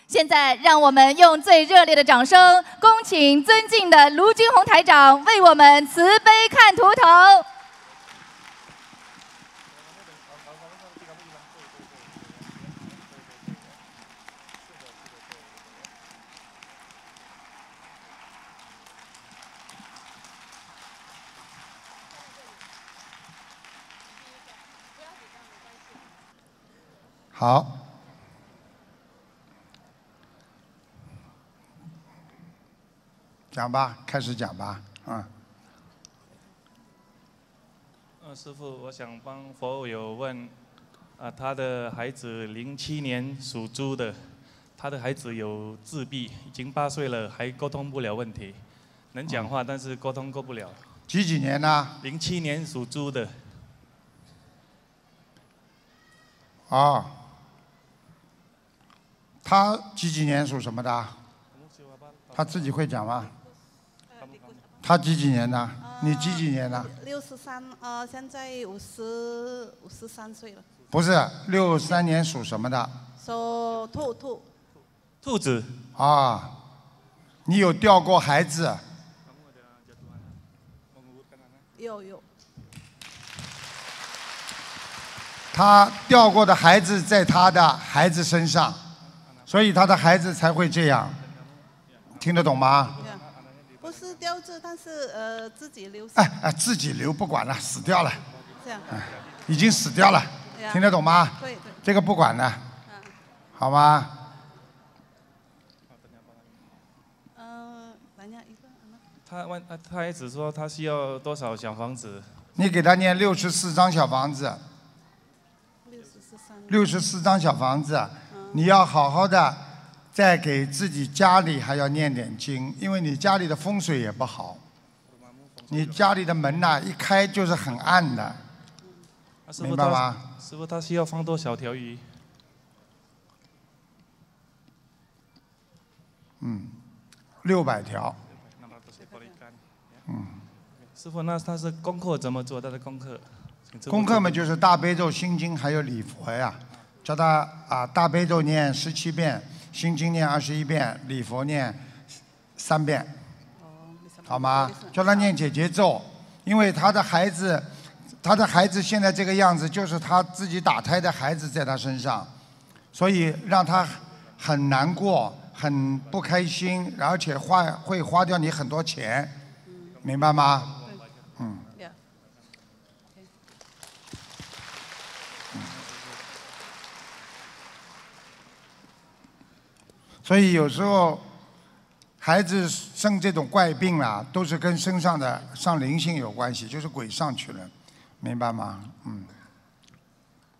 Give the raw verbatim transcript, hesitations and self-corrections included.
现在，让我们用最热烈的掌声，恭请尊敬的卢军宏台长为我们慈悲看图腾。 好。 讲吧，开始讲吧，嗯。 呃，师父，我想帮佛友问，啊，他的孩子零七年属猪的，他的孩子有自闭，已经八岁了，还沟通不了问题，能讲话，但是沟通过不了。 几几年呢？ 零七年属猪的。 哦。他几几年属什么的？他自己会讲吗？ 他几几年的？呃、你几几年的？ 六十三，呃，现在五十五十三岁了。 不是，六三年属什么的？ 属兔兔。 兔子。 啊，你有掉过孩子？ 有有。 他掉过的孩子在他的孩子身上，所以他的孩子才会这样。听得懂吗？ 不是掉字，但是呃自己流。 哎哎，自己流不管了，死掉了。 这样。 哎，已经死掉了，听得懂吗？ 对对。 这个不管了，好吗？ 嗯，等一下一个。 他问，他孩子说他需要多少小房子？ 你给他念六十四张小房子。 六十四张。 六十四张小房子，你要好好的。 再给自己家里还要念点经，因为你家里的风水也不好，你家里的门呐、啊、一开就是很暗的，明白吗？ 师傅，他需要放多少条鱼？ 嗯，六百条。嗯。 师傅，那他是功课怎么做？他的功课？ 功课嘛，就是大悲咒、心经还有礼佛呀，叫他啊大悲咒念十七遍。 心经念二十一遍，礼佛念三遍，好吗？叫他念姐姐咒，因为他的孩子，他的孩子现在这个样子，就是他自己打胎的孩子在他身上，所以让他很难过，很不开心，而且花会花掉你很多钱，明白吗？嗯。 所以有时候，孩子生这种怪病啊，都是跟身上的上灵性有关系，就是鬼上去了，明白吗？嗯。